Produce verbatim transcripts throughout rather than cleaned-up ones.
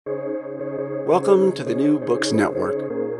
Welcome to the New Books Network.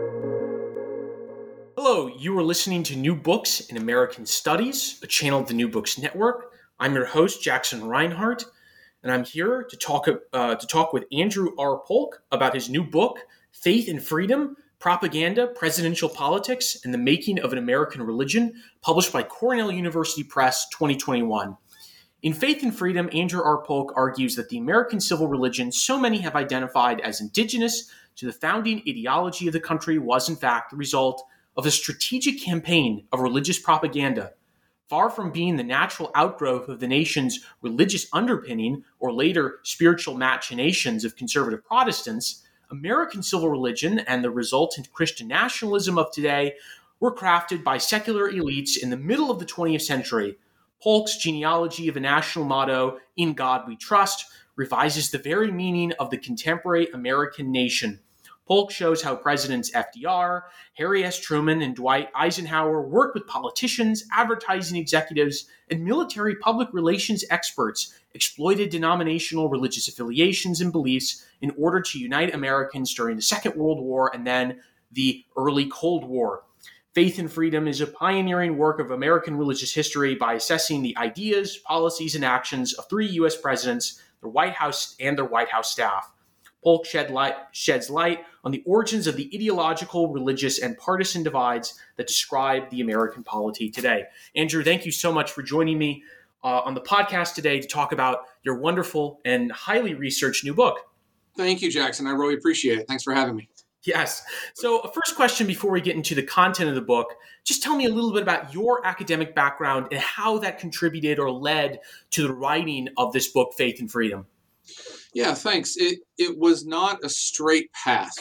Hello, you are listening to New Books in American Studies, a channel of the New Books Network. I'm your host, Jackson Reinhardt, and I'm here to talk uh, to talk with Andrew R. Polk about his new book, Faith and Freedom, Propaganda, Presidential Politics, and the Making of an American Religion, published by Cornell University Press, twenty twenty-one. In Faith and Freedom, Andrew R. Polk argues that the American civil religion so many have identified as indigenous to the founding ideology of the country was, in fact, the result of a strategic campaign of religious propaganda. Far from being the natural outgrowth of the nation's religious underpinning or later spiritual machinations of conservative Protestants, American civil religion and the resultant Christian nationalism of today were crafted by secular elites in the middle of the twentieth century. Polk's genealogy of a national motto, "In God We Trust," revises the very meaning of the contemporary American nation. Polk shows how Presidents F D R, Harry S. Truman, and Dwight Eisenhower worked with politicians, advertising executives, and military public relations experts, exploited denominational religious affiliations and beliefs in order to unite Americans during the Second World War and then the early Cold War. Faith and Freedom is a pioneering work of American religious history by assessing the ideas, policies, and actions of three U S presidents, their White House, and their White House staff. Polk shed light, sheds light on the origins of the ideological, religious, and partisan divides that describe the American polity today. Andrew, thank you so much for joining me uh, on the podcast today to talk about your wonderful and highly researched new book. Thank you, Jackson. I really appreciate it. Thanks for having me. Yes. So a first question before we get into the content of the book, just tell me a little bit about your academic background and how that contributed or led to the writing of this book, Faith and Freedom. Yeah, thanks. It it was not a straight path.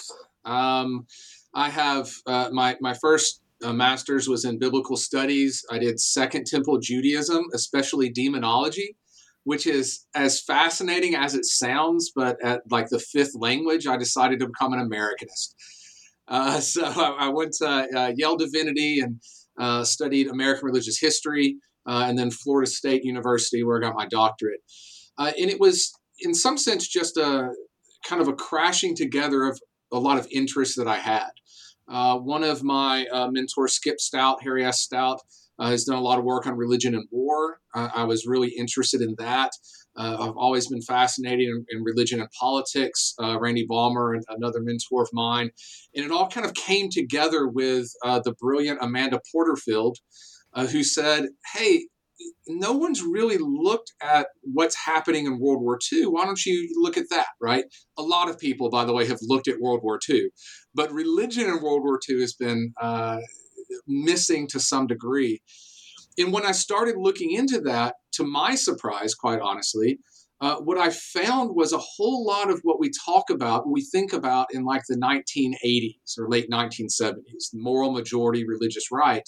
Um, I have uh, my my first uh, master's was in biblical studies. I did Second Temple Judaism, especially demonology, which is as fascinating as it sounds, but at like the fifth language, I decided to become an Americanist. Uh, so I, I went to uh, Yale Divinity and uh, studied American religious history, uh, and then Florida State University, where I got my doctorate. Uh, and it was, in some sense, just a kind of a crashing together of a lot of interests that I had. Uh, one of my uh, mentors, Skip Stout, Harry S. Stout, Uh, has done a lot of work on religion and war. Uh, I was really interested in that. Uh, I've always been fascinated in, in religion and politics. Uh, Randy Balmer, another mentor of mine. And it all kind of came together with uh, the brilliant Amanda Porterfield, uh, who said, hey, no one's really looked at what's happening in World War Two. Why don't you look at that, right? A lot of people, by the way, have looked at World War Two. But religion in World War Two has been uh, missing to some degree. And when I started looking into that, to my surprise, quite honestly, uh, what I found was a whole lot of what we talk about, what we think about in like the nineteen eighties or late nineteen seventies, moral majority, religious right.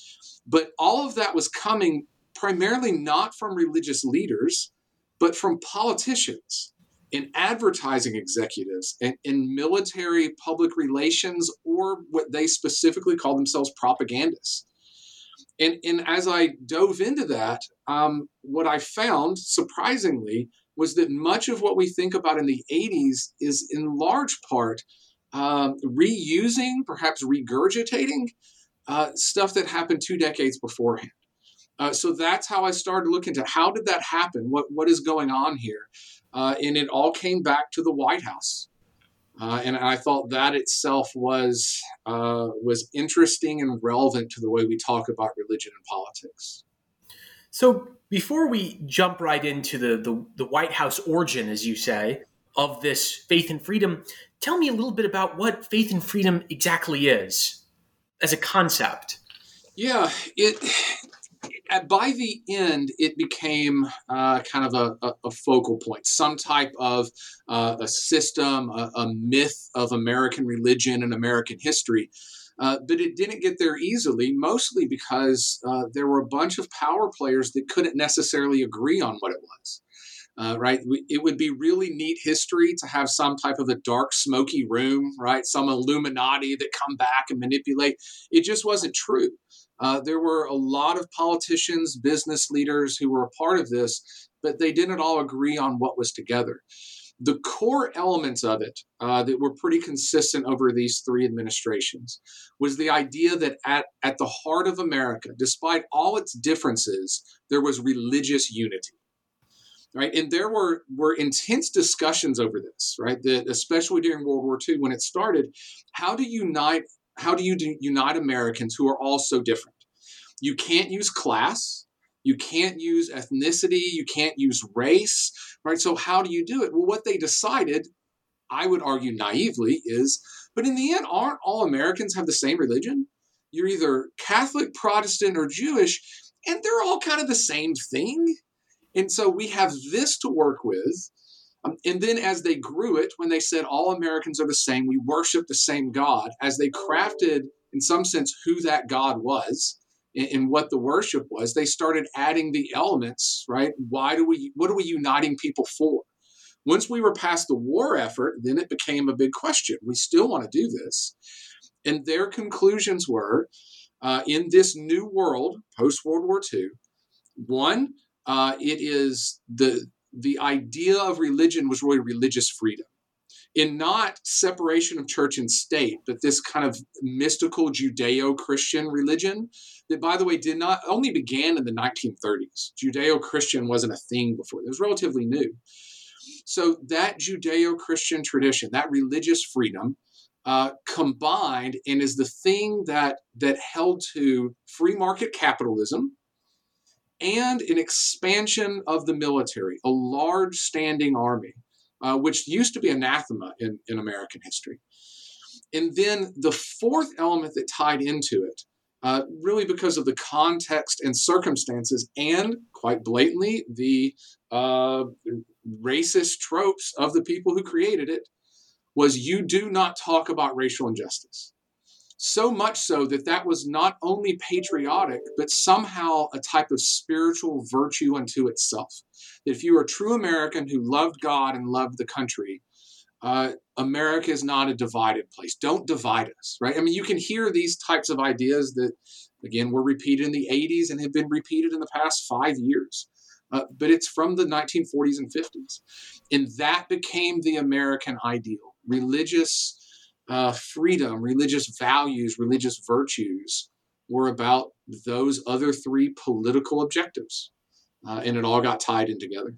But all of that was coming primarily not from religious leaders, but from politicians and advertising executives and in military public relations, or what they specifically call themselves propagandists. And, and as I dove into that, um, what I found, surprisingly, was that much of what we think about in the eighties is in large part um, reusing, perhaps regurgitating uh, stuff that happened two decades beforehand. Uh, so that's how I started looking into how did that happen? What what is going on here? Uh, and it all came back to the White House. Uh, and I thought that itself was uh, was interesting and relevant to the way we talk about religion and politics. So before we jump right into the, the, the White House origin, as you say, of this Faith and Freedom, tell me a little bit about what Faith and Freedom exactly is as a concept. Yeah, it by the end, it became uh, kind of a, a, a focal point, some type of uh, a system, a, a myth of American religion and American history. Uh, but it didn't get there easily, mostly because uh, there were a bunch of power players that couldn't necessarily agree on what it was. Uh, right? It would be really neat history to have some type of a dark, smoky room, right? Some Illuminati that come back and manipulate. It just wasn't true. Uh, there were a lot of politicians, business leaders who were a part of this, but they didn't all agree on what was together. the core elements of it uh, that were pretty consistent over these three administrations was the idea that at, at the heart of America, despite all its differences, there was religious unity. Right. And there were, were intense discussions over this, right? That especially during World War Two, when it started, how do you unite, how do you do, unite Americans who are all so different? You can't use class. You can't use ethnicity. You can't use race. Right. So how do you do it? Well, what they decided, I would argue naively, is, but in the end, aren't all Americans have the same religion? You're either Catholic, Protestant, or Jewish, and they're all kind of the same thing. And so we have this to work with. Um, and then as they grew it, when they said all Americans are the same, we worship the same God, as they crafted, in some sense, who that God was and, and what the worship was, they started adding the elements, right? Why do we, what are we uniting people for? Once we were past the war effort, then it became a big question. We still want to do this. And their conclusions were, uh, in this new world, post-World War Two, one, Uh, it is the the idea of religion was really religious freedom, in not separation of church and state, but this kind of mystical Judeo-Christian religion that, by the way, did not only began in the nineteen thirties. Judeo-Christian wasn't a thing before; it was relatively new. So that Judeo-Christian tradition, that religious freedom, uh, combined and is the thing that that held to free market capitalism and an expansion of the military, a large standing army, uh, which used to be anathema in, in American history. And then the fourth element that tied into it, uh, really because of the context and circumstances and, quite blatantly, the uh, racist tropes of the people who created it, was you do not talk about racial injustice. So much so that that was not only patriotic, but somehow a type of spiritual virtue unto itself. That if you are a true American who loved God and loved the country, uh, America is not a divided place. Don't divide us, right? I mean, you can hear these types of ideas that, again, were repeated in the eighties and have been repeated in the past five years. Uh, but it's from the nineteen forties and fifties. And that became the American ideal. Religious Uh, freedom, religious values, religious virtues were about those other three political objectives. Uh, and it all got tied in together.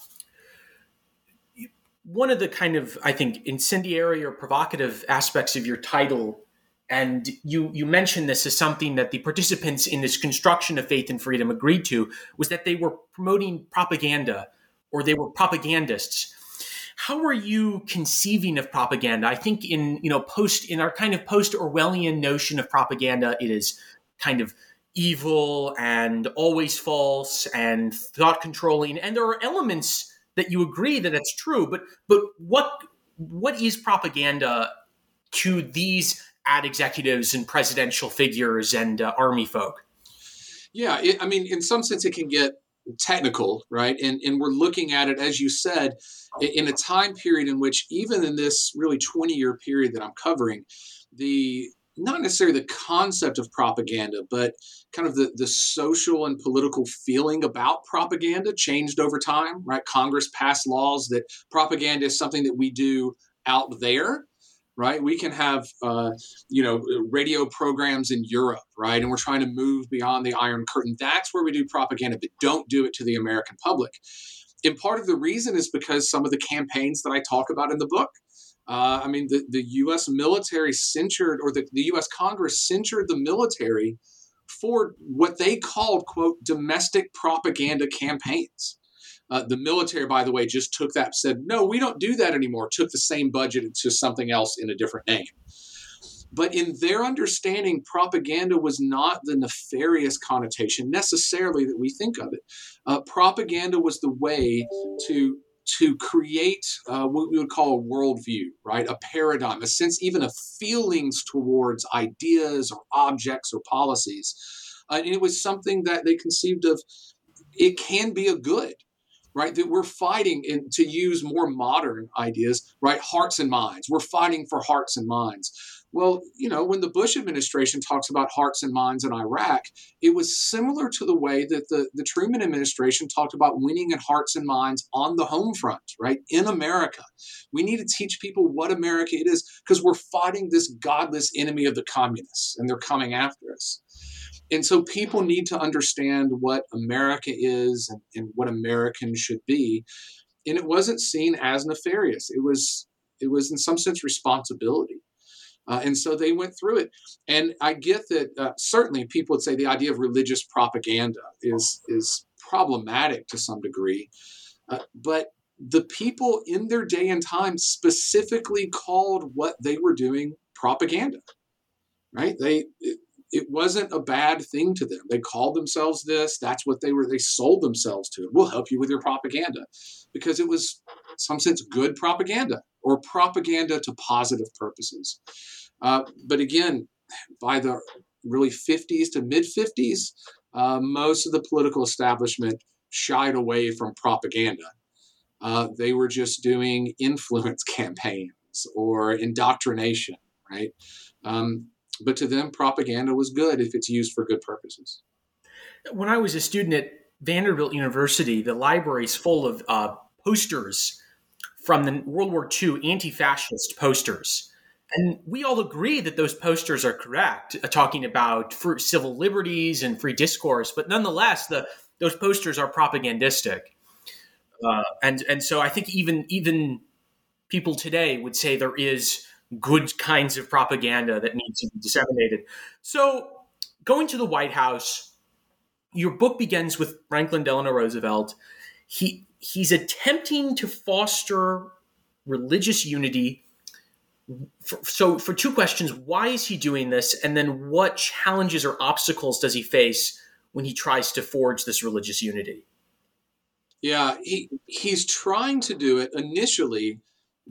One of the kind of, I think, incendiary or provocative aspects of your title, and you, you mentioned this as something that the participants in this construction of faith and freedom agreed to, was that they were promoting propaganda, or they were propagandists. How are you conceiving of propaganda? I think in, you know, post in our kind of post-Orwellian notion of propaganda, it is kind of evil and always false and thought controlling. And there are elements that you agree that it's true, but but what what is propaganda to these ad executives and presidential figures and uh, army folk? Yeah, it, I mean, in some sense, it can get technical, right? And and we're looking at it, as you said, in a time period in which, even in this really twenty-year period that I'm covering, the not necessarily the concept of propaganda, but kind of the, the social and political feeling about propaganda changed over time, right? Congress passed laws that propaganda is something that we do out there, right? We can have, uh, you know, radio programs in Europe, right? And we're trying to move beyond the Iron Curtain. That's where we do propaganda, but don't do it to the American public. And part of the reason is because some of the campaigns that I talk about in the book, uh, I mean, the, the U S military censured, or the, the U S Congress censured the military for what they called, quote, domestic propaganda campaigns. Uh, the military, by the way, just took that, said, no, we don't do that anymore, took the same budget to something else in a different name. But in their understanding, propaganda was not the nefarious connotation necessarily that we think of it. Uh, propaganda was the way to to create uh, what we would call a worldview, right? A paradigm, a sense even of feelings towards ideas or objects or policies. Uh, and it was something that they conceived of, it can be a good, right? That we're fighting, in, to use more modern ideas, right? Hearts and minds. We're fighting for hearts and minds. Well, you know, when the Bush administration talks about hearts and minds in Iraq, it was similar to the way that the, the Truman administration talked about winning in hearts and minds on the home front, right? In America. We need to teach people what America it is, because we're fighting this godless enemy of the communists, and they're coming after us. And so people need to understand what America is and, and what Americans should be. And it wasn't seen as nefarious. It was, it was in some sense responsibility. Uh, and so they went through it. And I get that uh, certainly people would say the idea of religious propaganda is, is problematic to some degree. Uh, but the people in their day and time specifically called what they were doing propaganda, right? They it, it wasn't a bad thing to them. They called themselves this. That's what they were. They sold themselves to it. We'll help you with your propaganda, because it was, in some sense, good propaganda, or propaganda to positive purposes. Uh, but again, by the really fifties to mid fifties, uh, most of the political establishment shied away from propaganda. Uh, they were just doing influence campaigns or indoctrination, right? Um, but to them, propaganda was good if it's used for good purposes. When I was a student at Vanderbilt University, the library is full of uh, posters from the World War Two anti-fascist posters. And we all agree that those posters are correct, uh, talking about free, civil liberties and free discourse. But nonetheless, the those posters are propagandistic. Uh, and and so I think even even people today would say there is good kinds of propaganda that needs to be disseminated. So going to the White House, your book begins with Franklin Delano Roosevelt. He he's attempting to foster religious unity. For, so for two questions, why is he doing this? And then what challenges or obstacles does he face when he tries to forge this religious unity? Yeah, he he's trying to do it initially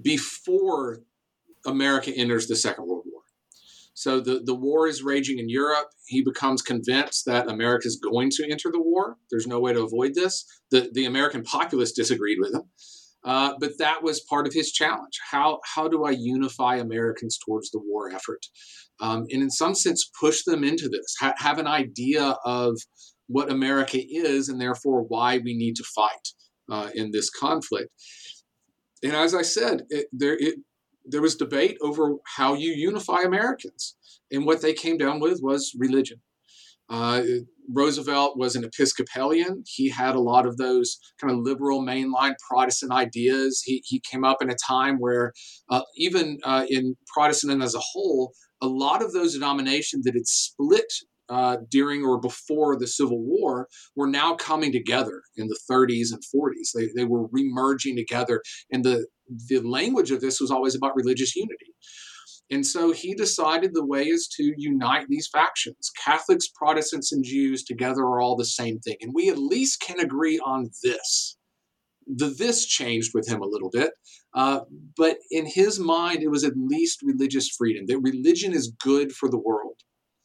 before America enters the Second World War. So the, the war is raging in Europe. He becomes convinced that America is going to enter the war. There's no way to avoid this. The, the American populace disagreed with him. Uh, but that was part of his challenge. How how do I unify Americans towards the war effort? Um, and in some sense, push them into this, ha- have an idea of what America is, and therefore why we need to fight uh, in this conflict. And as I said, it, there it, there was debate over how you unify Americans. And what they came down with was religion. Uh, Roosevelt was an Episcopalian. He had a lot of those kind of liberal mainline Protestant ideas. He, he came up in a time where uh, even uh, in Protestantism as a whole, a lot of those denominations that had split uh, during or before the Civil War were now coming together in the thirties and forties. They, they were remerging together. And the, the language of this was always about religious unity. And so he decided the way is to unite these factions. Catholics, Protestants, and Jews together are all the same thing. And we at least can agree on this. The this changed with him a little bit. Uh, but in his mind, it was at least religious freedom, that religion is good for the world.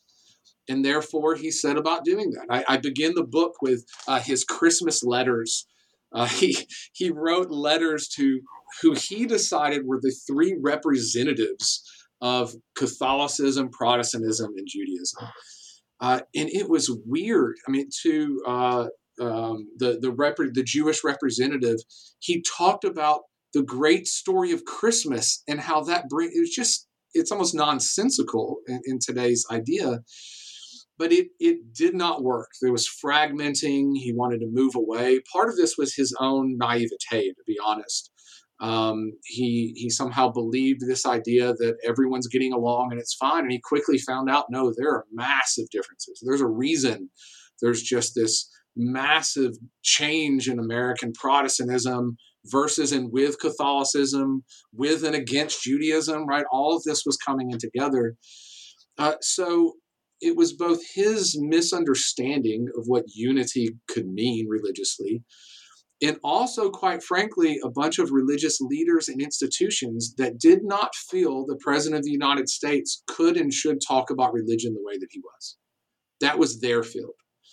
And therefore, he set about doing that. I, I begin the book with uh, his Christmas letters. Uh, he, he wrote letters to who he decided were the three representatives of Catholicism, Protestantism, and Judaism. Uh, and it was weird. I mean, to uh, um, the the, rep- the Jewish representative, he talked about the great story of Christmas and how that bring it was just, it's almost nonsensical in, in today's idea. But it it did not work. There was fragmenting. He wanted to move away. Part of this was his own naivete, to be honest. Um, he he somehow believed this idea that everyone's getting along and it's fine. And he quickly found out, no, there are massive differences. There's a reason there's just this massive change in American Protestantism versus and with Catholicism, with and against Judaism, right? All of this was coming in together. Uh, so it was both his misunderstanding of what unity could mean religiously, and also, quite frankly, a bunch of religious leaders and institutions that did not feel the President of the United States could and should talk about religion the way that he was. That was their field.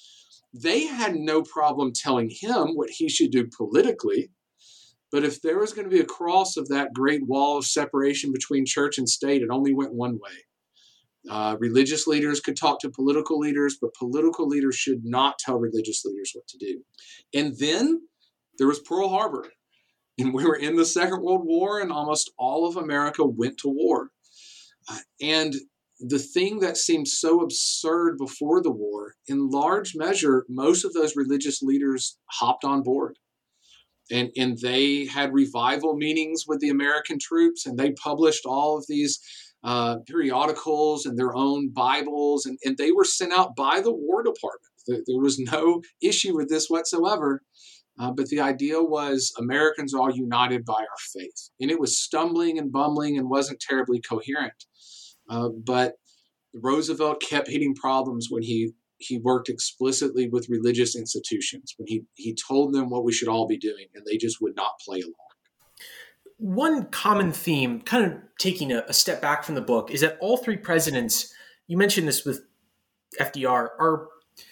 They had no problem telling him what he should do politically. But if there was going to be a cross of that great wall of separation between church and state, it only went one way. Uh, religious leaders could talk to political leaders, but political leaders should not tell religious leaders what to do. And then there was Pearl Harbor. And we were in the Second World War, and almost all of America went to war. Uh, and the thing that seemed so absurd before the war, in large measure, most of those religious leaders hopped on board. And, and they had revival meetings with the American troops, and they published all of these uh, periodicals and their own Bibles, and, and they were sent out by the War Department. There, there was no issue with this whatsoever. Uh, but the idea was Americans all united by our faith. And it was stumbling and bumbling and wasn't terribly coherent. Uh, but Roosevelt kept hitting problems when he, he worked explicitly with religious institutions, when he, he told them what we should all be doing, and they just would not play along. One common theme, kind of taking a, a step back from the book, is that all three presidents, you mentioned this with F D R, are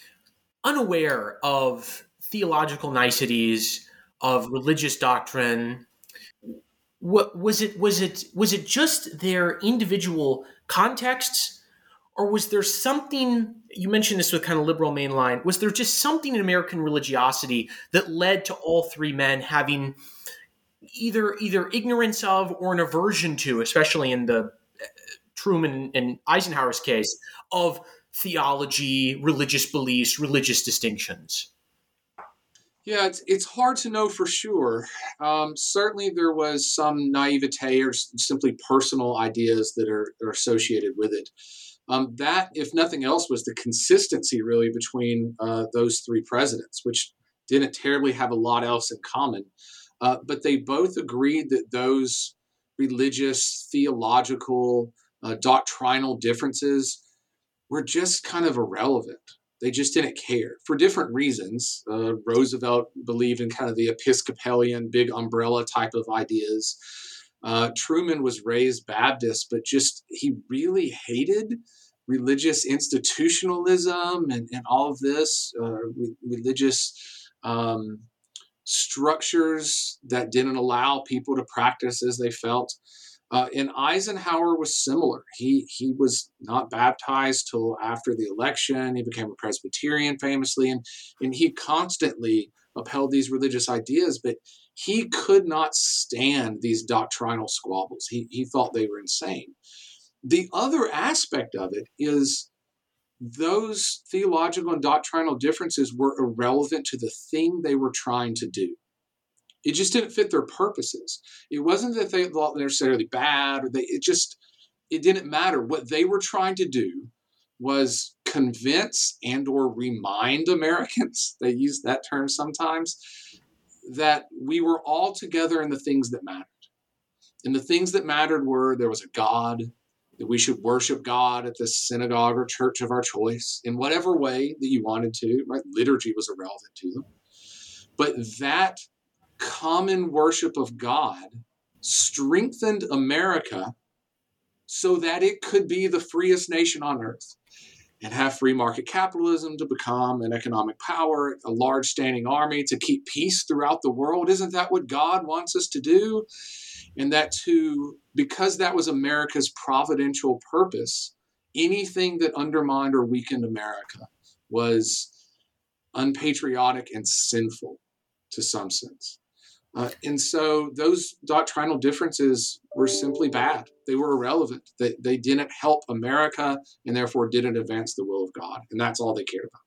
unaware of theological niceties, of religious doctrine. What was it? Was it was it just their individual contexts, or was there something? You mentioned this with kind of liberal mainline. Was there just something in American religiosity that led to all three men having either either ignorance of or an aversion to, especially in the Truman and Eisenhower's case, of theology, religious beliefs, religious distinctions? Yeah, it's it's hard to know for sure. Um, certainly there was some naivete or simply personal ideas that are, are associated with it. Um, that, if nothing else, was the consistency really between uh, those three presidents, which didn't terribly have a lot else in common. Uh, but they both agreed that those religious, theological, uh, doctrinal differences were just kind of irrelevant. They just didn't care for different reasons. Uh, Roosevelt believed in kind of the Episcopalian, big umbrella type of ideas. Uh, Truman was raised Baptist, but just he really hated religious institutionalism and, and all of this, uh, re- religious um, structures that didn't allow people to practice as they felt. Uh, and Eisenhower was similar. He he was not baptized till after the election. He became a Presbyterian famously, and, and he constantly upheld these religious ideas, but he could not stand these doctrinal squabbles. He, he thought they were insane. The other aspect of it is those theological and doctrinal differences were irrelevant to the thing they were trying to do. It just didn't fit their purposes. It wasn't that they thought necessarily bad, or they, it just, it didn't matter. What they were trying to do was convince and or remind Americans, they use that term sometimes, that we were all together in the things that mattered. And the things that mattered were there was a God, that we should worship God at the synagogue or church of our choice in whatever way that you wanted to, right? Liturgy was irrelevant to them. But that common worship of God strengthened America so that it could be the freest nation on earth and have free market capitalism to become an economic power, a large standing army to keep peace throughout the world. Isn't that what God wants us to do? And that to, because that was America's providential purpose, anything that undermined or weakened America was unpatriotic and sinful to some sense. Uh, and so those doctrinal differences were simply bad. They were irrelevant. They, they didn't help America and therefore didn't advance the will of God. And that's all they cared about.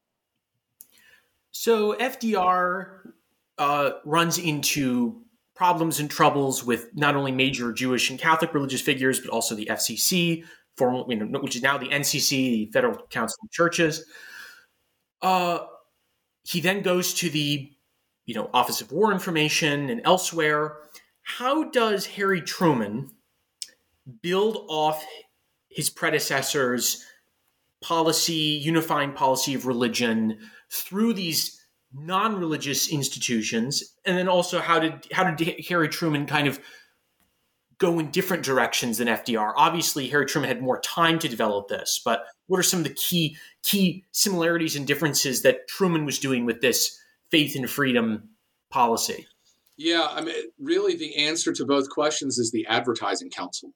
So F D R uh, runs into problems and troubles with not only major Jewish and Catholic religious figures, but also the F C C, formerly, you know, which is now the N C C, the Federal Council of Churches. Uh, he then goes to the you know, Office of War Information and elsewhere. How does Harry Truman build off his predecessor's policy, unifying policy of religion through these non-religious institutions? And then also how did how did Harry Truman kind of go in different directions than F D R? Obviously, Harry Truman had more time to develop this, but what are some of the key key similarities and differences that Truman was doing with this faith and freedom policy? Yeah, I mean, really the answer to both questions is the Advertising Council.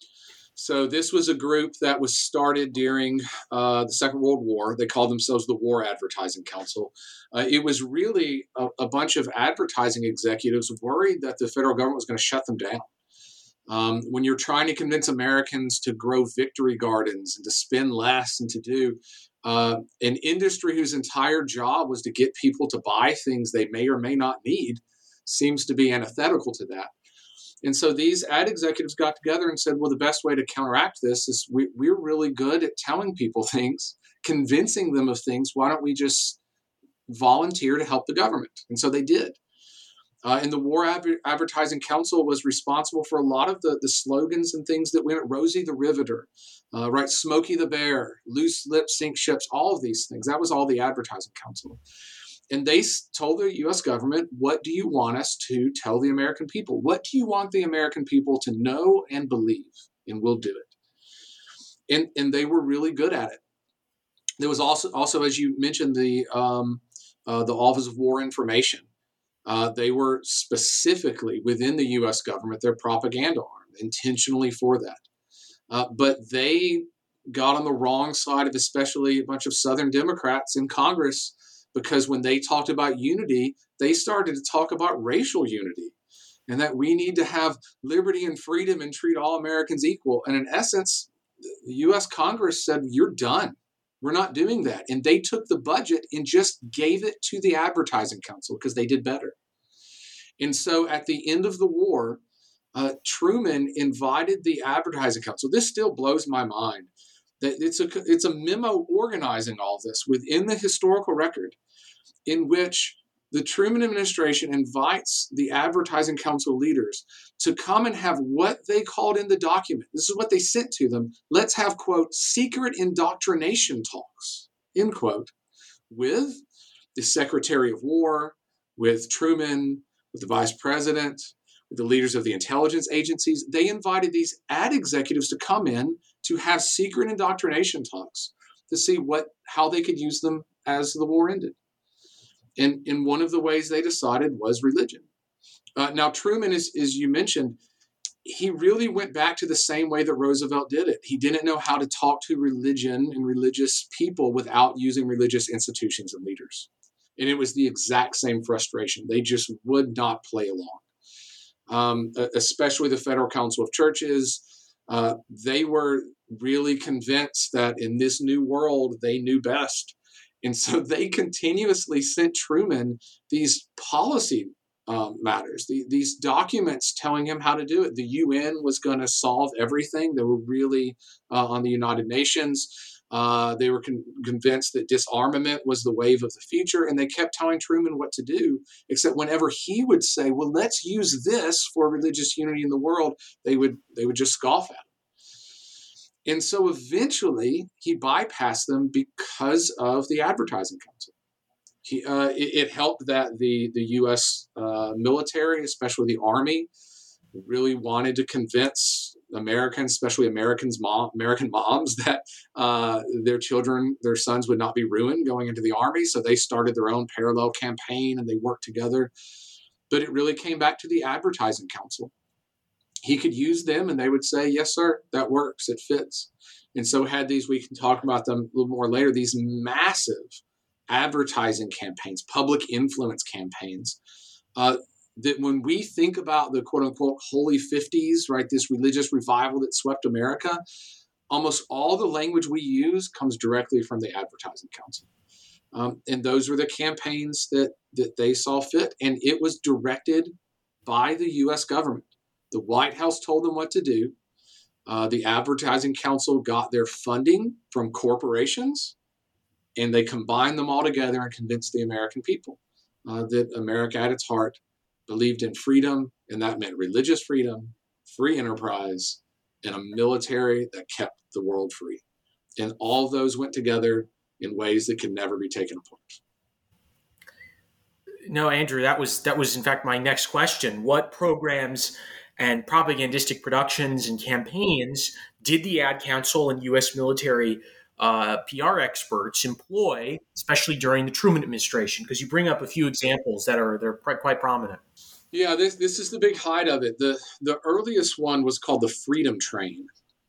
So this was a group that was started during uh, the Second World War. They called themselves the War Advertising Council. Uh, it was really a, a bunch of advertising executives worried that the federal government was going to shut them down. Um, when you're trying to convince Americans to grow victory gardens and to spend less and to do uh, an industry whose entire job was to get people to buy things they may or may not need, seems to be antithetical to that. And so these ad executives got together and said, well, the best way to counteract this is we, we're really good at telling people things, convincing them of things. Why don't we just volunteer to help the government? And so they did. Uh, and the War Adver- Advertising Council was responsible for a lot of the, the slogans and things that went, Rosie the Riveter, uh, right, Smokey the Bear, Loose Lips Sink Ships, all of these things. That was all the Advertising Council. And they told the U S government, what do you want us to tell the American people? What do you want the American people to know and believe? And we'll do it. And, and they were really good at it. There was also, also as you mentioned, the, um, uh, the Office of War Information. Uh, they were specifically within the U S government, their propaganda arm, intentionally for that. Uh, but they got on the wrong side of especially a bunch of Southern Democrats in Congress, because when they talked about unity, they started to talk about racial unity and that we need to have liberty and freedom and treat all Americans equal. And in essence, the U S Congress said, you're done. We're not doing that. And they took the budget and just gave it to the Advertising Council because they did better. And so at the end of the war, uh, Truman invited the Advertising Council. This still blows my mind. That it's a, it's a memo organizing all this within the historical record, in which the Truman administration invites the Advertising Council leaders to come and have what they called in the document. This is what they sent to them. Let's have, quote, secret indoctrination talks, end quote, with the Secretary of War, with Truman, with the Vice President, with the leaders of the intelligence agencies. They invited these ad executives to come in to have secret indoctrination talks to see what how they could use them as the war ended. And, and one of the ways they decided was religion. Uh, now, Truman, is, as you mentioned, he really went back to the same way that Roosevelt did it. He didn't know how to talk to religion and religious people without using religious institutions and leaders. And it was the exact same frustration. They just would not play along. Um, especially the Federal Council of Churches. Uh, they were really convinced that in this new world, they knew best. And so they continuously sent Truman these policy um, matters, the, these documents telling him how to do it. The U N was going to solve everything. They were really uh, on the United Nations. Uh, they were con- convinced that disarmament was the wave of the future, and they kept telling Truman what to do, except whenever he would say, well, let's use this for religious unity in the world, they would they would just scoff at him. And so eventually he bypassed them because of the Advertising Council. He, uh, it, it helped that the, the U S uh, military, especially the Army, really wanted to convince Americans, especially Americans, mom, American moms, that uh, their children, their sons would not be ruined going into the Army. So they started their own parallel campaign and they worked together. But it really came back to the Advertising Council. He could use them and they would say, yes, sir, that works. It fits. And so had these, we can talk about them a little more later, these massive advertising campaigns, public influence campaigns, uh, that when we think about the quote unquote holy fifties, right, this religious revival that swept America, almost all the language we use comes directly from the Advertising Council. Um, and those were the campaigns that, that they saw fit. And it was directed by the U S government. The White House told them what to do. Uh, the Advertising Council got their funding from corporations, and they combined them all together and convinced the American people uh, that America at its heart believed in freedom, and that meant religious freedom, free enterprise, and a military that kept the world free. And all of those went together in ways that can never be taken apart. No, Andrew, that was that was in fact my next question. What programs and propagandistic productions and campaigns did the Ad Council and U S military uh, P R experts employ, especially during the Truman administration? Because you bring up a few examples that are they're quite, quite prominent. Yeah, this this is the big height of it. The the earliest one was called the Freedom Train.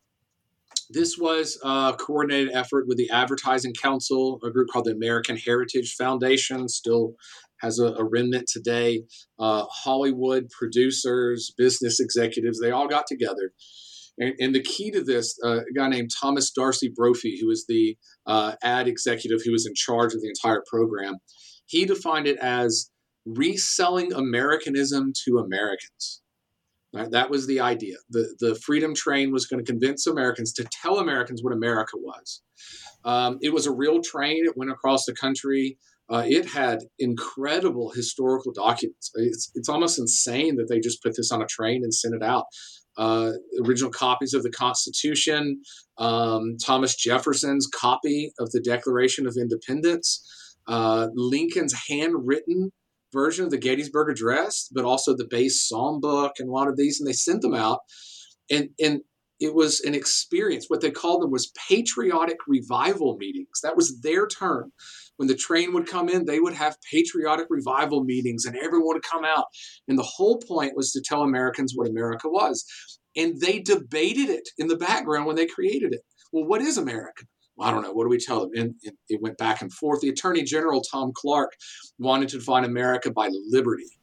This was a coordinated effort with the Advertising Council, a group called the American Heritage Foundation, still has a, a remnant today. Uh, Hollywood producers, business executives, they all got together. And, and the key to this, uh, a guy named Thomas Darcy Brophy, who was the uh, ad executive who was in charge of the entire program, he defined it as reselling Americanism to Americans. Right? That was the idea. The, the Freedom Train was going to convince Americans to tell Americans what America was. Um, it was a real train. It went across the country. Uh, it had incredible historical documents. It's, it's almost insane that they just put this on a train and sent it out. Uh, original copies of the Constitution, um, Thomas Jefferson's copy of the Declaration of Independence, uh, Lincoln's handwritten version of the Gettysburg Address, but also the base Psalm book and a lot of these, and they sent them out. And, and it was an experience. What they called them was patriotic revival meetings. That was their term. When the train would come in, they would have patriotic revival meetings and everyone would come out. And the whole point was to tell Americans what America was. And they debated it in the background when they created it. Well, what is America? Well, I don't know. What do we tell them? And, and it went back and forth. The Attorney General, Tom Clark, wanted to define America by liberty.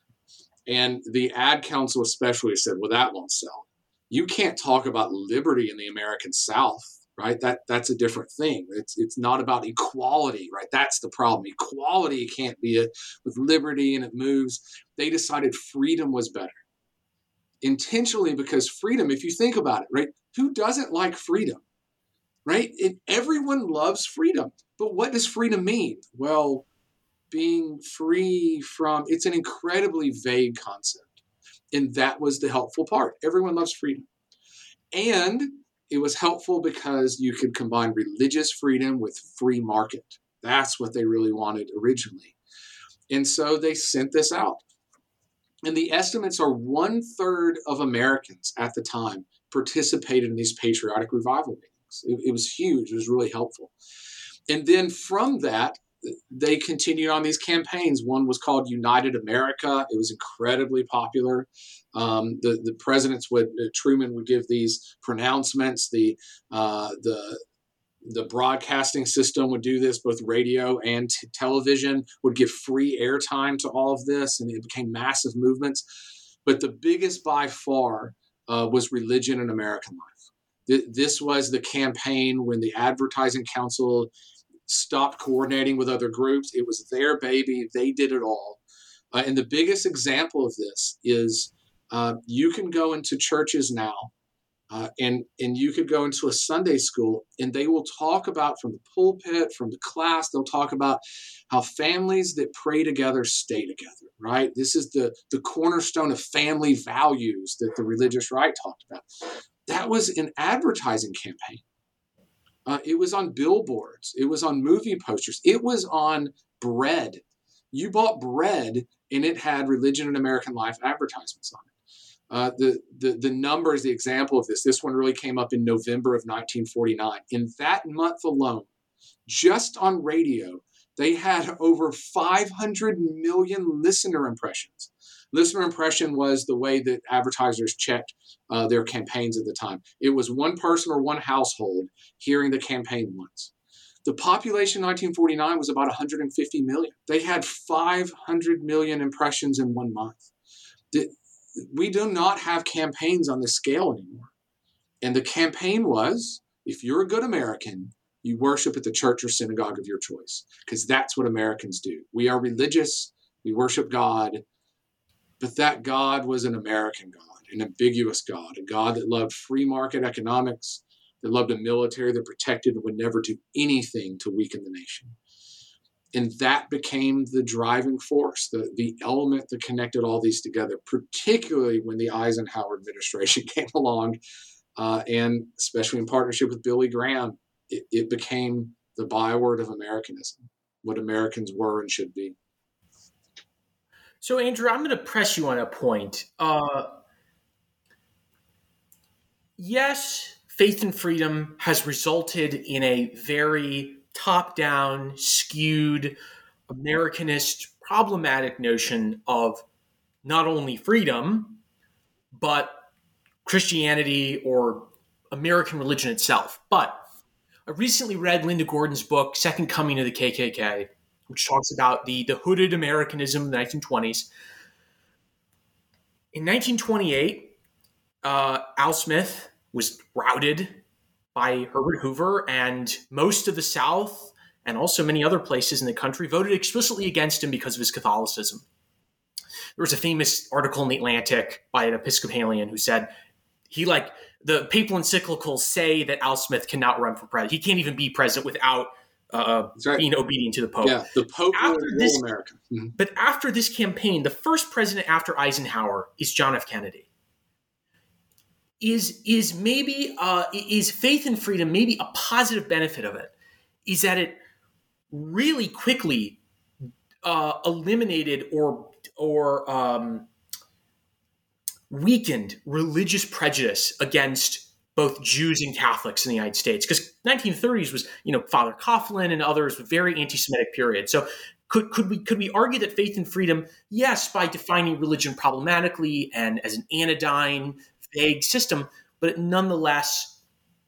And the Ad Council especially said, well, that won't sell. You can't talk about liberty in the American South. Right, that that's a different thing. It's it's not about equality, right? That's the problem. Equality can't be it with liberty, and it moves. They decided freedom was better, intentionally, because freedom. If you think about it, right, who doesn't like freedom, right? It, everyone loves freedom, but what does freedom mean? Well, being free from. It's an incredibly vague concept, and that was the helpful part. Everyone loves freedom, and it was helpful because you could combine religious freedom with free market. That's what they really wanted originally. And so they sent this out. And the estimates are one third of Americans at the time participated in these patriotic revival meetings. It, it was huge. It was really helpful. And then from that, they continued on these campaigns. One was called United America. It was incredibly popular. Um, the the presidents would uh, Truman would give these pronouncements. The uh, the the broadcasting system would do this. Both radio and t- television would give free airtime to all of this, and it became massive movements. But the biggest by far uh, was religion and American life. Th- this was the campaign when the Advertising Council stopped coordinating with other groups. It was their baby. They did it all. Uh, and the biggest example of this is uh, you can go into churches now uh, and, and you could go into a Sunday school and they will talk about from the pulpit, from the class, they'll talk about how families that pray together stay together, right? This is the, the cornerstone of family values that the religious right talked about. That was an advertising campaign. Uh, it was on billboards. It was on movie posters. It was on bread. You bought bread, and it had religion and American life advertisements on it. Uh, the, the, the numbers, the example of this, this one really came up in November of nineteen forty-nine. In that month alone, just on radio, they had over five hundred million listener impressions. Listener impression was the way that advertisers checked uh, their campaigns at the time. It was one person or one household hearing the campaign once. The population in nineteen forty-nine was about one hundred fifty million. They had five hundred million impressions in one month. The, we do not have campaigns on this scale anymore. And the campaign was, if you're a good American, you worship at the church or synagogue of your choice, because that's what Americans do. We are religious. We worship God. But that God was an American God, an ambiguous God, a God that loved free market economics, that loved a military that protected and would never do anything to weaken the nation. And that became the driving force, the, the element that connected all these together, particularly when the Eisenhower administration came along, uh, and especially in partnership with Billy Graham, it, it became the byword of Americanism, what Americans were and should be. So, Andrew, I'm going to press you on a point. Uh, yes, faith and freedom has resulted in a very top-down, skewed, Americanist, problematic notion of not only freedom, but Christianity or American religion itself. But I recently read Linda Gordon's book, Second Coming of the K K K, which talks about the, the hooded Americanism of the nineteen twenties. In nineteen twenty-eight, uh, Al Smith was routed by Herbert Hoover, and most of the South and also many other places in the country voted explicitly against him because of his Catholicism. There was a famous article in The Atlantic by an Episcopalian who said he like the papal encyclicals say that Al Smith cannot run for president. He can't even be president without uh, right. being obedient to the Pope. Yeah, the Pope after will this, rule America. Mm-hmm. But after this campaign, the first president after Eisenhower is John F. Kennedy. Is is maybe uh, is faith and freedom maybe a positive benefit of it? Is that it really quickly uh, eliminated or or um, weakened religious prejudice against both Jews and Catholics in the United States, because nineteen thirties was, you know, Father Coughlin and others, a very anti-Semitic period. So could could we could we argue that faith and freedom, yes, by defining religion problematically and as an anodyne, vague system, but it nonetheless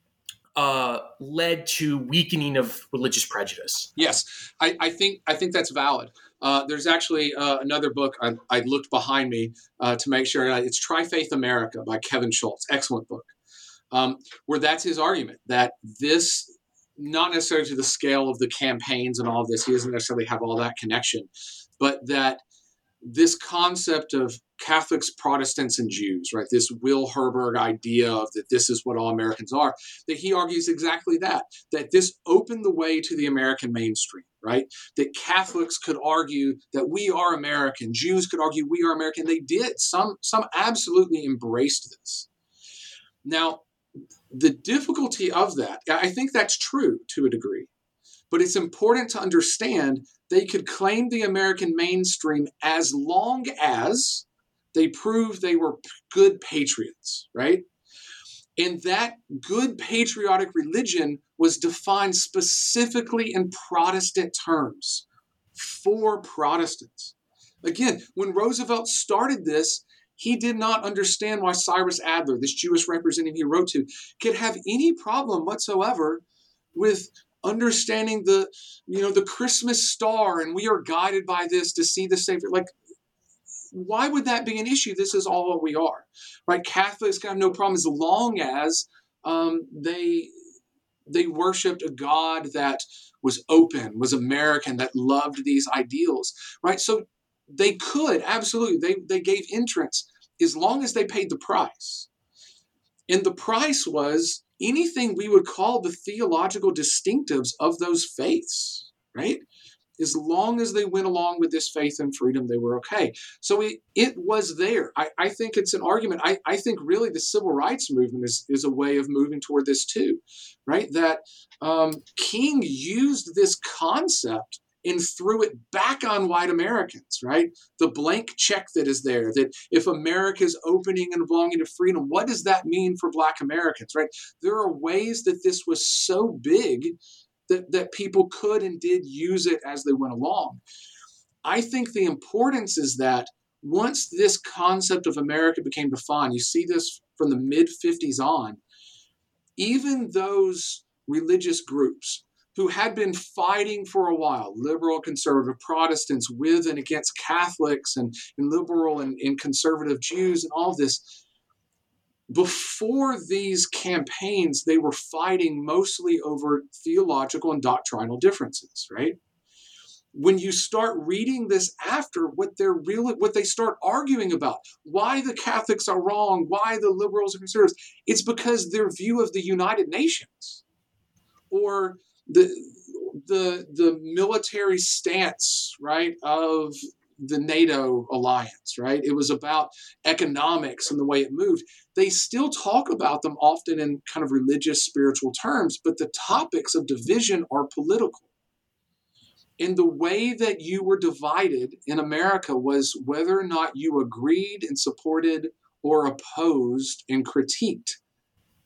uh, led to weakening of religious prejudice? Yes, I, I think I think that's valid. Uh, there's actually uh, another book I, I looked behind me uh, to make sure. It's Tri-Faith America by Kevin Schultz. Excellent book. Um, where that's his argument that this, not necessarily to the scale of the campaigns and all of this, he doesn't necessarily have all that connection, but that this concept of Catholics, Protestants, and Jews, right? This Will Herberg idea of that this is what all Americans are, that he argues exactly that, that this opened the way to the American mainstream, right? That Catholics could argue that we are American, Jews could argue we are American. They did. Some, some absolutely embraced this. Now, the difficulty of that, I think that's true to a degree, but it's important to understand they could claim the American mainstream as long as they proved they were good patriots, right? And that good patriotic religion was defined specifically in Protestant terms for Protestants. Again, when Roosevelt started this, he did not understand why Cyrus Adler, this Jewish representative he wrote to, could have any problem whatsoever with understanding the, you know, the Christmas star, and we are guided by this to see the Savior. Like, why would that be an issue? This is all what we are, right? Catholics have no problem as long as um, they they worshipped a God that was open, was American, that loved these ideals, right? So they could, absolutely, they, they gave entrance as long as they paid the price. And the price was anything we would call the theological distinctives of those faiths, right? As long as they went along with this faith and freedom, they were okay. So it, it was there. I, I think it's an argument. I, I think really the civil rights movement is, is a way of moving toward this too, right? That um, King used this concept and threw it back on white Americans, right? The blank check that is there, that if America is opening and belonging to freedom, what does that mean for Black Americans, right? There are ways that this was so big that, that people could and did use it as they went along. I think the importance is that once this concept of America became defined, you see this from the mid fifties on, even those religious groups who had been fighting for a while, liberal, conservative Protestants with and against Catholics and, and liberal and, and conservative Jews and all of this, before these campaigns, they were fighting mostly over theological and doctrinal differences, right? When you start reading this after, what they're really, what they start arguing about, why the Catholics are wrong, why the liberals are conservatives, it's because their view of the United Nations or the the the military stance, right, of the NATO alliance, right? It was about economics and the way it moved. They still talk about them often in kind of religious, spiritual terms, but the topics of division are political. And the way that you were divided in America was whether or not you agreed and supported or opposed and critiqued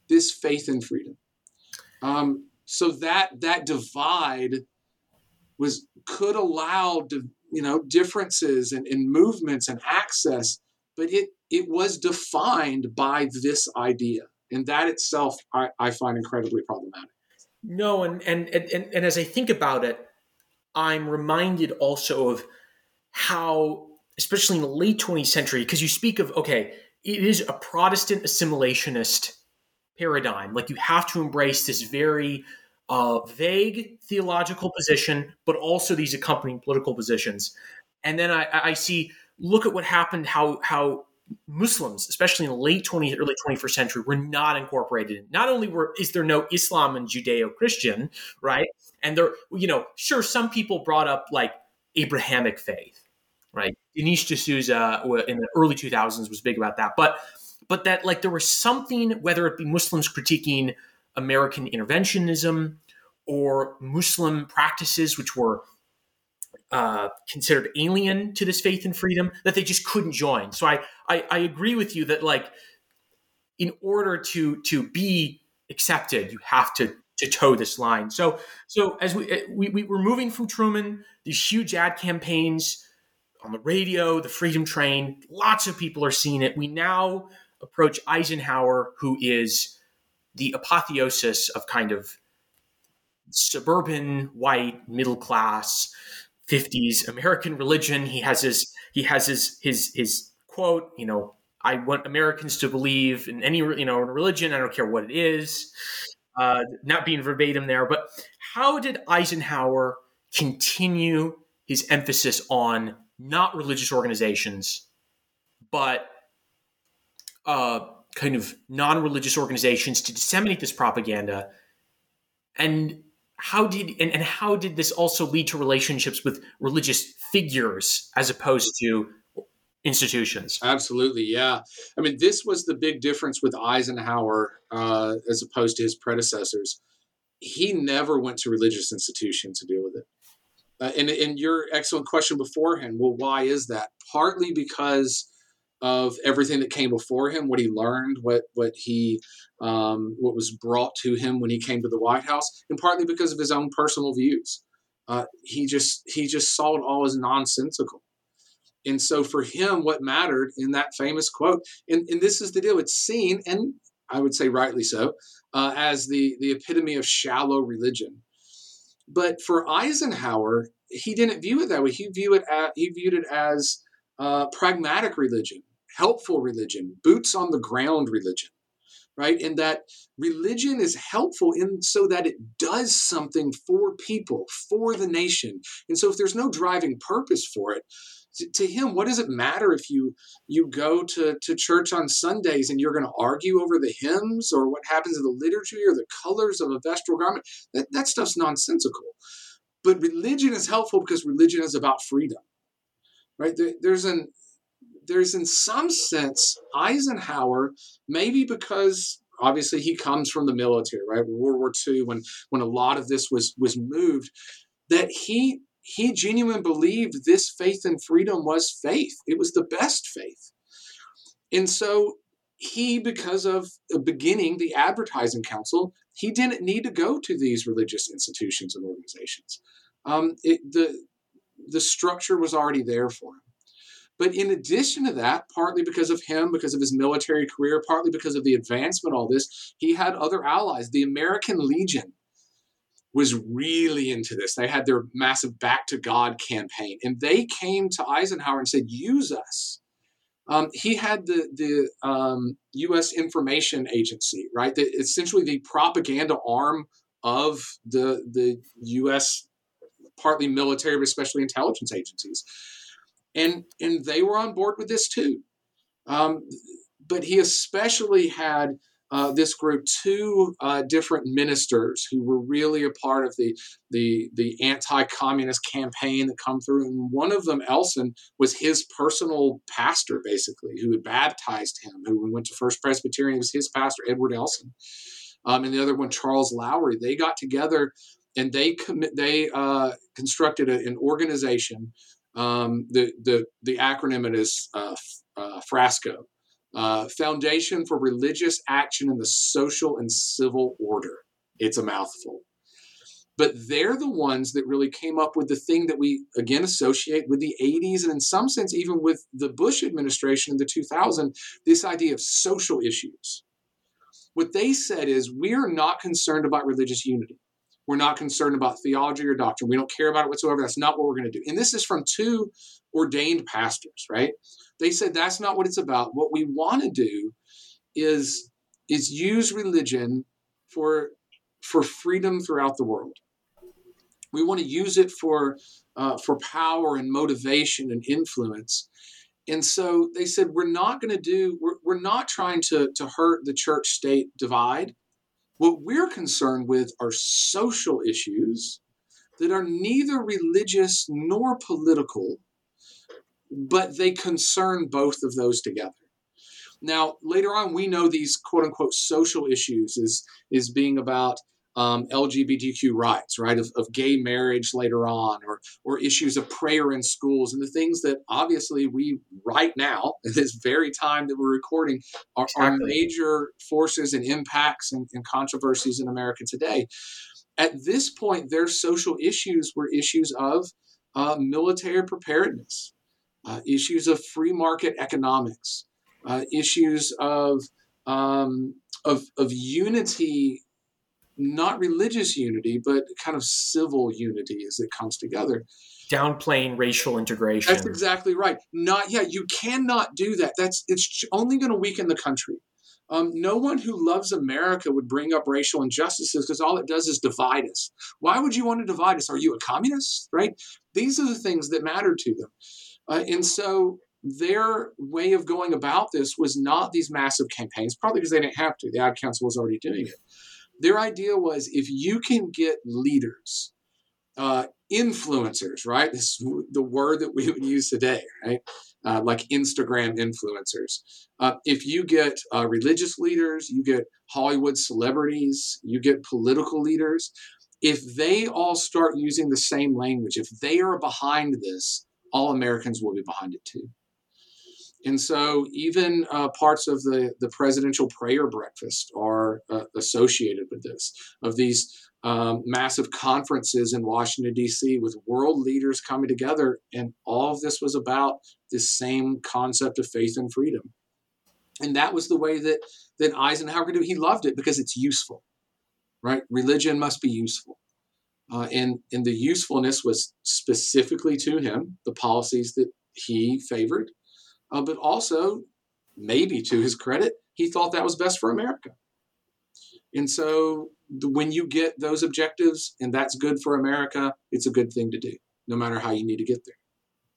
this faith and freedom. Um, so that that divide was could allow you know differences and, and movements and access, but it it was defined by this idea, and that itself I, I find incredibly problematic. No, and, and and and as I think about it, I'm reminded also of how, especially in the late twentieth century, because you speak of, okay, it is a Protestant assimilationist paradigm. Like, you have to embrace this very uh, vague theological position, but also these accompanying political positions. And then I, I see, look at what happened, how how Muslims, especially in the late twentieth, early twenty-first century, were not incorporated in. Not only were is there no Islam and Judeo-Christian, right? And there, you know, sure, some people brought up like Abrahamic faith, right? Dinesh D'Souza in the early two thousands was big about that, but but that like there was something, whether it be Muslims critiquing American interventionism or Muslim practices which were uh, considered alien to this faith and freedom, that they just couldn't join. So I, I I agree with you that like in order to to be accepted, you have to to toe this line. So so as we we, we were moving from Truman, these huge ad campaigns on the radio, the Freedom Train, lots of people are seeing it. We now approach Eisenhower, who is the apotheosis of kind of suburban, white, middle class, fifties American religion. He has his he has his his his quote, you know, I want Americans to believe in any, you know, religion. I don't care what it is. Uh, not being verbatim there, but how did Eisenhower continue his emphasis on not religious organizations, but uh, kind of non-religious organizations to disseminate this propaganda? And how did and, and how did this also lead to relationships with religious figures as opposed to institutions? Absolutely, yeah. I mean, this was the big difference with Eisenhower uh, as opposed to his predecessors. He never went to religious institutions to deal with it. Uh, and, and your excellent question beforehand, well, why is that? Partly because of everything that came before him, what he learned, what what he um, what was brought to him when he came to the White House, and partly because of his own personal views. Uh, he just he just saw it all as nonsensical. And so for him, what mattered in that famous quote, and, and this is the deal, it's seen, and I would say rightly so, uh, as the, the epitome of shallow religion. But for Eisenhower, he didn't view it that way. He viewed it as, he viewed it as uh, pragmatic religion, helpful religion, boots on the ground religion, right? And that religion is helpful in so that it does something for people, for the nation. And so if there's no driving purpose for it, to, to him, what does it matter if you you go to, to church on Sundays and you're going to argue over the hymns or what happens in the liturgy or the colors of a vestal garment? That, that stuff's nonsensical. But religion is helpful because religion is about freedom, right? There, there's an there's in some sense Eisenhower, maybe because obviously he comes from the military, right? World War Two, when when a lot of this was was moved, that he he genuinely believed this faith and freedom was faith. It was the best faith. And so he, because of the beginning, the Advertising Council, he didn't need to go to these religious institutions and organizations. Um, it, the the structure was already there for him. But in addition to that, partly because of him, because of his military career, partly because of the advancement of all this, he had other allies. The American Legion was really into this. They had their massive Back to God campaign, and they came to Eisenhower and said, use us. Um, he had the, the um, U S Information Agency, right? The, essentially the propaganda arm of the, the U S partly military, but especially intelligence agencies. And and they were on board with this too. Um, but he especially had uh, this group, two uh, different ministers who were really a part of the, the, the anti-communist campaign that come through. And one of them, Elson, was his personal pastor, basically, who had baptized him, who went to First Presbyterian. He was his pastor, Edward Elson. Um, and the other one, Charles Lowry. They got together and they commit. They uh, constructed a, an organization. Um, the the the acronym it is uh, uh, FRASCO, Uh, Foundation for Religious Action in the Social and Civil Order. It's a mouthful. But they're the ones that really came up with the thing that we, again, associate with the eighties and in some sense even with the Bush administration in the two thousands, this idea of social issues. What they said is, we're not concerned about religious unity. We're not concerned about theology or doctrine. We don't care about it whatsoever. That's not what we're going to do. And this is from two ordained pastors, right? They said that's not what it's about. What we want to do is, is use religion for, for freedom throughout the world. We want to use it for uh, for power and motivation and influence. And so they said, we're not going to do, we're, we're not trying to, to hurt the church-state divide. What we're concerned with are social issues that are neither religious nor political, but they concern both of those together. Now, later on, we know these quote-unquote social issues is, is being about Um, L G B T Q rights, right, of, of gay marriage later on, or or issues of prayer in schools, and the things that obviously we right now, at this very time that we're recording, are, exactly. are major forces and impacts and, and controversies in America today. At this point, their social issues were issues of uh, military preparedness, uh, issues of free market economics, uh, issues of, um, of of unity. Not religious unity, but kind of civil unity as it comes together. Downplaying racial integration. That's exactly right. Not, yeah, you cannot do that. That's it's only going to weaken the country. Um, no one who loves America would bring up racial injustices because all it does is divide us. Why would you want to divide us? Are you a communist? Right? These are the things that matter to them. Uh, and so their way of going about this was not these massive campaigns, probably because they didn't have to. The Ad Council was already doing it. Their idea was, if you can get leaders, uh, influencers, right? This is the word that we would use today, right? Uh, like Instagram influencers. Uh, if you get uh, religious leaders, you get Hollywood celebrities, you get political leaders, if they all start using the same language, if they are behind this, all Americans will be behind it too. And so even uh, parts of the, the presidential prayer breakfast are uh, associated with this, of these um, massive conferences in Washington, D C with world leaders coming together. And all of this was about this same concept of faith and freedom. And that was the way that, that Eisenhower did it. He loved it because it's useful, right? Religion must be useful. Uh, and, and the usefulness was specifically to him, the policies that he favored. Uh, but also, maybe to his credit, he thought that was best for America. And so the, when you get those objectives and that's good for America, it's a good thing to do, no matter how you need to get there.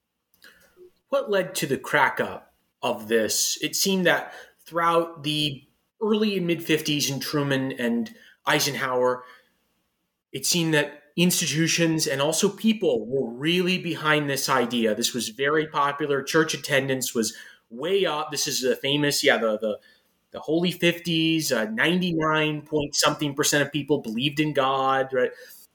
What led to the crack up of this? It seemed that throughout the early and mid-fifties in Truman and Eisenhower, it seemed that institutions and also people were really behind this idea. This was very popular. Church attendance was way up. This is the famous, yeah, the the, the Holy Fifties. Uh, ninety-nine point something percent of people believed in God, right?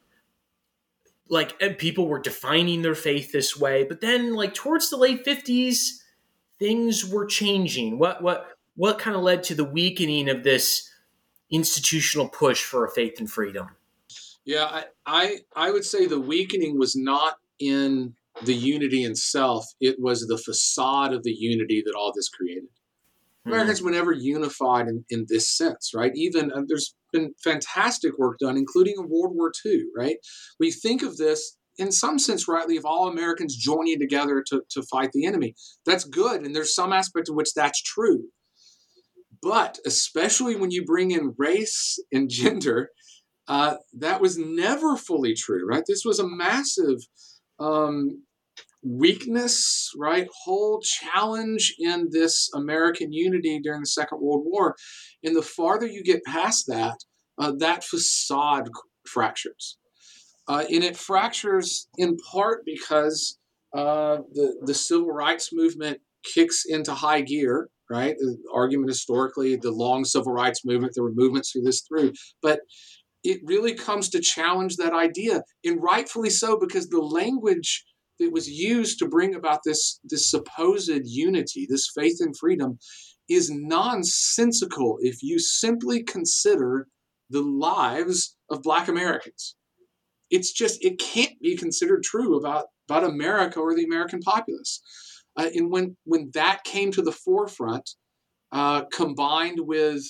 Like, and people were defining their faith this way. But then, like towards the late fifties, things were changing. What what what kind of led to the weakening of this institutional push for a faith and freedom? Yeah, I, I I would say the weakening was not in the unity itself. It was the facade of the unity that all this created. Mm-hmm. Americans were never unified in, in this sense, right? Even uh, there's been fantastic work done, including in World War Two, right? We think of this in some sense rightly of all Americans joining together to, to fight the enemy. That's good, and there's some aspect of which that's true. But especially when you bring in race and gender, Uh, that was never fully true, right? This was a massive um, weakness, right? Whole challenge in this American unity during the Second World War. And the farther you get past that, uh, that facade fractures. Uh, and it fractures in part because uh, the, the civil rights movement kicks into high gear, right? The argument historically, the long civil rights movement, there were movements through this through. But it really comes to challenge that idea, and rightfully so, because the language that was used to bring about this, this supposed unity, this faith and freedom, is nonsensical if you simply consider the lives of Black Americans. It's just, it can't be considered true about, about America or the American populace. Uh, and when, when that came to the forefront, uh, combined with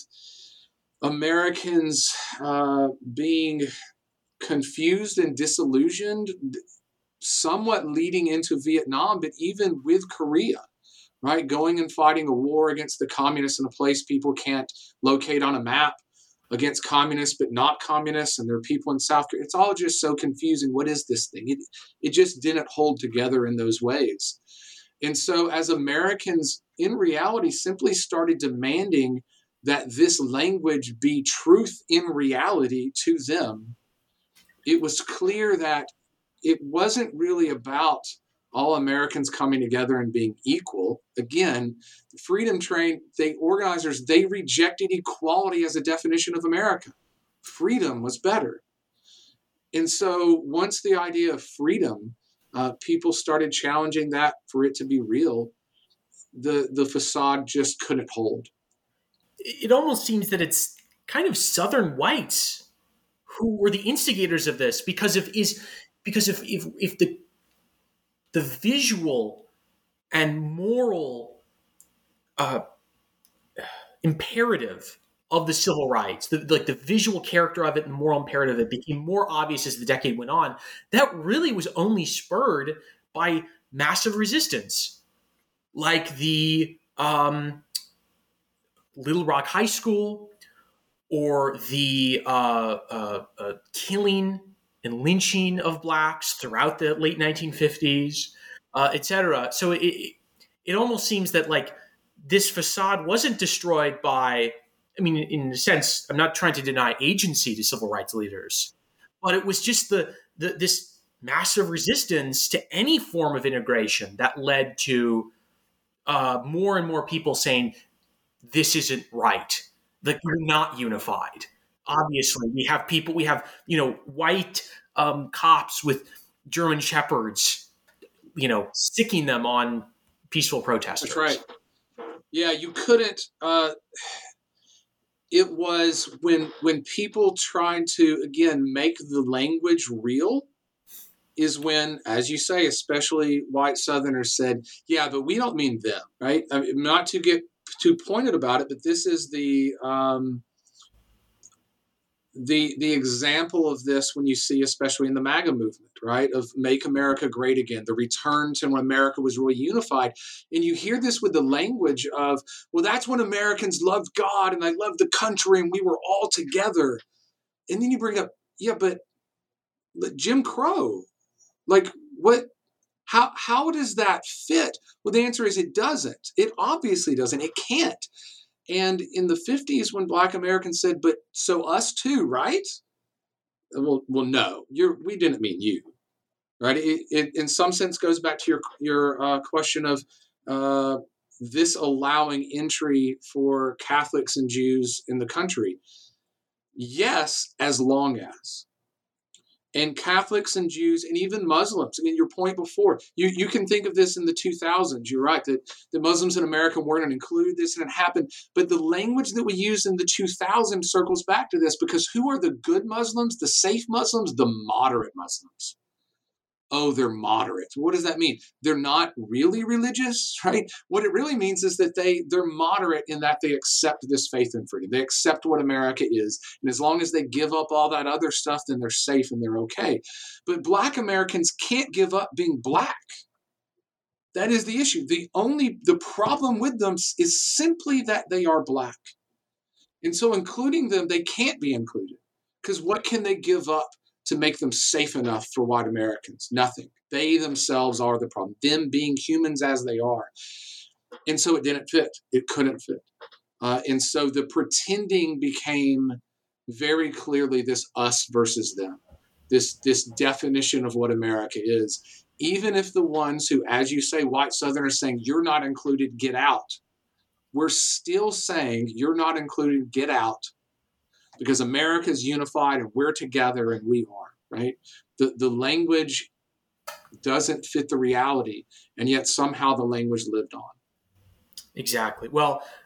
Americans uh, being confused and disillusioned, somewhat leading into Vietnam, but even with Korea, right? Going and fighting a war against the communists in a place people can't locate on a map, against communists but not communists, and there are people in South Korea. It's all just so confusing. What is this thing? It, it just didn't hold together in those ways. And so as Americans, in reality, simply started demanding that this language be truth in reality to them, it was clear that it wasn't really about all Americans coming together and being equal. Again, the Freedom Train, they organizers, they rejected equality as a definition of America. Freedom was better. And so once the idea of freedom, uh, people started challenging that for it to be real, the, the facade just couldn't hold. It almost seems that it's kind of Southern whites who were the instigators of this, because if is because if if, if the the visual and moral uh, imperative of the civil rights, the, like the visual character of it and moral imperative, it became more obvious as the decade went on. That really was only spurred by massive resistance, like the um, Little Rock High School, or the uh, uh, uh, killing and lynching of blacks throughout the late nineteen fifties, uh, et cetera. So it, it it almost seems that like this facade wasn't destroyed by, I mean, in a sense, I'm not trying to deny agency to civil rights leaders, but it was just the, the this massive resistance to any form of integration that led to uh, more and more people saying, this isn't right. Like, we're not unified. Obviously, we have people, we have, you know, white um, cops with German shepherds, you know, sticking them on peaceful protesters. That's right. Yeah, you couldn't, uh, it was when, when people tried to, again, make the language real, is when, as you say, especially white Southerners said, yeah, but we don't mean them, right? I mean, not to get too pointed about it, but this is the um, the the example of this when you see, especially in the MAGA movement, right, of Make America Great Again, the return to when America was really unified. And you hear this with the language of, well, that's when Americans loved God and they loved the country and we were all together. And then you bring up, yeah, but, but Jim Crow, like what? How how does that fit? Well, the answer is it doesn't. It obviously doesn't. It can't. And in the fifties, when Black Americans said, but so us too, right? Well, well, no, you're, we didn't mean you, right? It, it in some sense goes back to your, your uh, question of uh, this allowing entry for Catholics and Jews in the country. Yes, as long as. And Catholics and Jews and even Muslims. I mean, your point before, you, you can think of this in the two thousands. You're right, that the Muslims in America weren't included this and it happened. But the language that we use in the two thousands circles back to this, because who are the good Muslims, the safe Muslims, the moderate Muslims? Oh, they're moderate. What does that mean? They're not really religious, right? What it really means is that they, they're moderate in that they accept this faith and freedom. They accept what America is. And as long as they give up all that other stuff, then they're safe and they're okay. But Black Americans can't give up being Black. That is the issue. The only, the problem with them is simply that they are Black. And so including them, they can't be included. Because what can they give up to make them safe enough for white Americans? Nothing. They themselves are the problem, them being humans as they are. And so it didn't fit. It couldn't fit. Uh, and so the pretending became very clearly this us versus them, this, this definition of what America is. Even if the ones who, as you say, white Southerners saying, you're not included, get out. We're still saying, you're not included, get out. Because America is unified and we're together and we are, right? The the language doesn't fit the reality, and yet somehow the language lived on. Exactly. Well,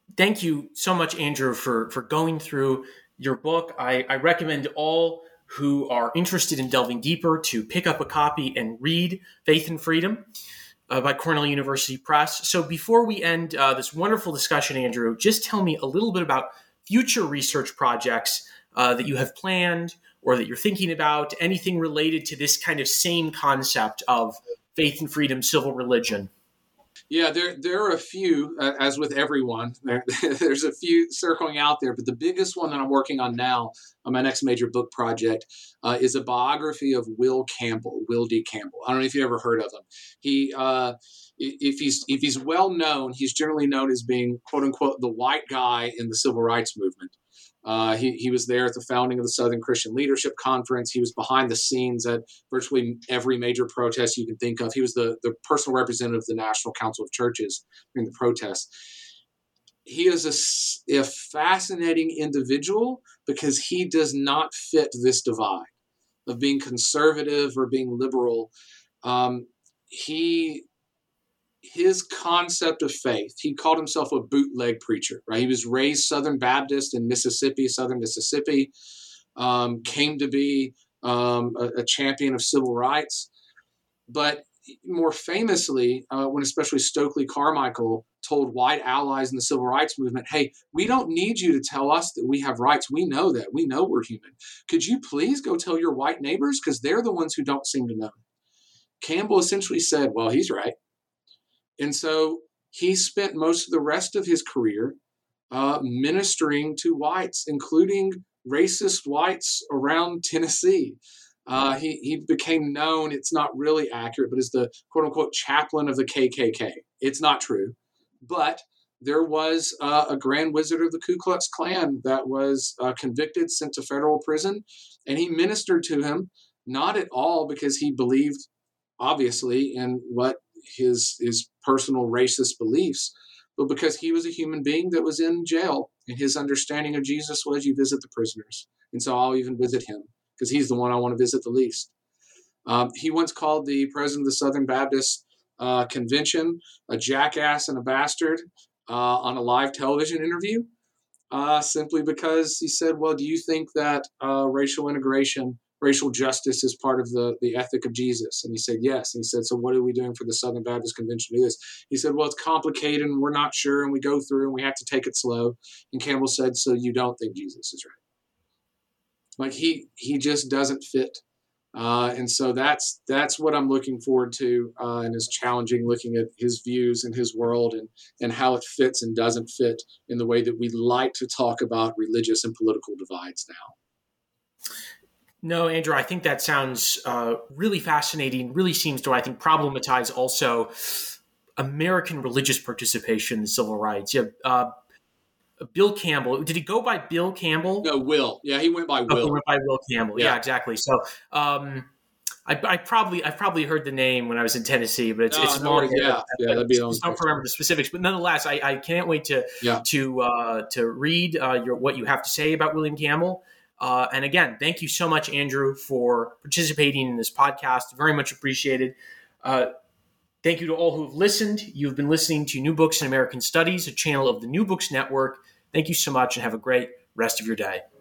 thank you so much, Andrew, for, for going through your book. I, I recommend all who are interested in delving deeper to pick up a copy and read Faith and Freedom uh, by Cornell University Press. So before we end uh, this wonderful discussion, Andrew, just tell me a little bit about future research projects uh, that you have planned or that you're thinking about, anything related to this kind of same concept of faith and freedom, civil religion. Yeah, there there are a few, uh, as with everyone. There, there's a few circling out there, but the biggest one that I'm working on now on my next major book project uh, is a biography of Will Campbell, Will D. Campbell. I don't know if you ever heard of him. He, uh, if he's if he's well known, he's generally known as being quote unquote the white guy in the civil rights movement. Uh, he, he was there at the founding of the Southern Christian Leadership Conference. He was behind the scenes at virtually every major protest you can think of. He was the, the personal representative of the National Council of Churches during the protests. He is a, a fascinating individual because he does not fit this divide of being conservative or being liberal. Um, he... His concept of faith, he called himself a bootleg preacher, right? He was raised Southern Baptist in Mississippi, Southern Mississippi, um, came to be um, a, a champion of civil rights. But more famously, uh, when especially Stokely Carmichael told white allies in the civil rights movement, hey, we don't need you to tell us that we have rights. We know that. We know we're human. Could you please go tell your white neighbors? Because they're the ones who don't seem to know. Campbell essentially said, well, he's right. And so he spent most of the rest of his career uh, ministering to whites, including racist whites around Tennessee. Uh, he, he became known, it's not really accurate, but as the quote unquote chaplain of the K K K. It's not true. But there was uh, a Grand Wizard of the Ku Klux Klan that was uh, convicted, sent to federal prison, and he ministered to him, not at all because he believed, obviously, in what his his personal racist beliefs, but because he was a human being that was in jail, and his understanding of Jesus was you visit the prisoners. And so I'll even visit him because he's the one I want to visit the least. Um, he once called the president of the Southern Baptist uh, Convention a jackass and a bastard uh, on a live television interview, uh, simply because he said, well, do you think that uh, racial integration, racial justice is part of the, the ethic of Jesus? And he said, yes. And he said, so what are we doing for the Southern Baptist Convention to do this? He said, well, it's complicated and we're not sure and we go through and we have to take it slow. And Campbell said, so you don't think Jesus is right? Like he he just doesn't fit. Uh, and so that's that's what I'm looking forward to uh, and is challenging, looking at his views and his world and, and how it fits and doesn't fit in the way that we like to talk about religious and political divides now. No, Andrew, I think that sounds uh, really fascinating, really seems to, I think, problematize also American religious participation in civil rights. Yeah, uh, Bill Campbell, did he go by Bill Campbell? No, Will. Yeah, he went by Will. Oh, he went by Will Campbell. Yeah, yeah exactly. So um, I, I probably I probably heard the name when I was in Tennessee, but it's, no, it's no, long. Yeah, I, yeah, that'd be. I don't remember the specifics, but nonetheless, I, I can't wait to yeah. to uh, to read uh, your what you have to say about William Campbell. Uh, and again, thank you so much, Andrew, for participating in this podcast. Very much appreciated. Uh, thank you to all who have listened. You've been listening to New Books in American Studies, a channel of the New Books Network. Thank you so much and have a great rest of your day.